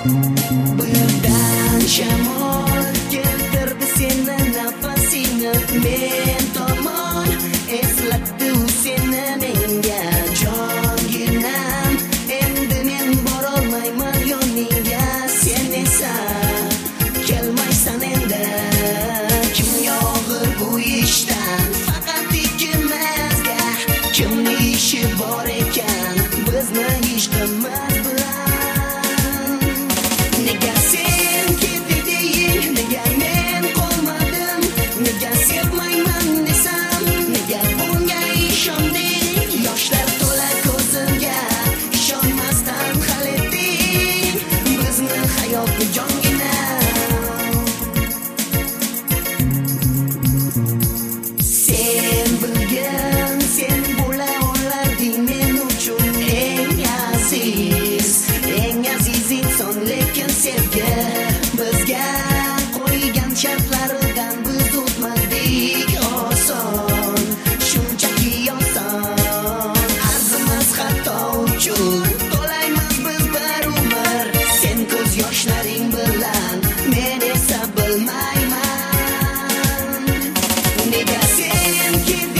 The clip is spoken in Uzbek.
Birdan shamol keltirdi seni nafasingni men tomon, eslatdi u seni menga jonginam. Endi men borolmayman yoningga, sen esa kelmaysan endi. Kim yog'ir bu ishdan faqat ikkimizga, kimni ishi bor ekan bizni ishqimiz bilan. Nega sen ketding, nega men qolmadim, nega sevmayman desam, nega bunga ishonding? Yoshlar to'la ko'zimga ishonmasdan hal etding bizni hayotni jongina. Sen bilgin, sen bo'la olarding men uchun eng aziz inson, lekin sevgi bizga qo'ygan shartlaridan biz o'tmadik oson, shunchaki oson. Arzimas xato uchun to'laymiz biz bir umr, sen ko'z yoshlaring bilan, men esa bilmayman. Nega sen